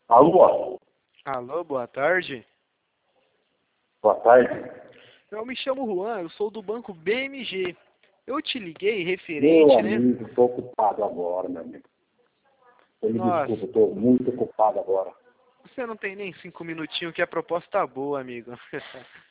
Alô? Alô, boa tarde. Boa tarde. Eu me chamo Juan, eu sou do banco BMG. Eu te liguei Meu referente, né? amigo, estou ocupado agora, meu amigo. Você me Nossa, desculpa, estou muito ocupado agora. você não tem nem 5 minutinhos que a proposta tá boa, amigo.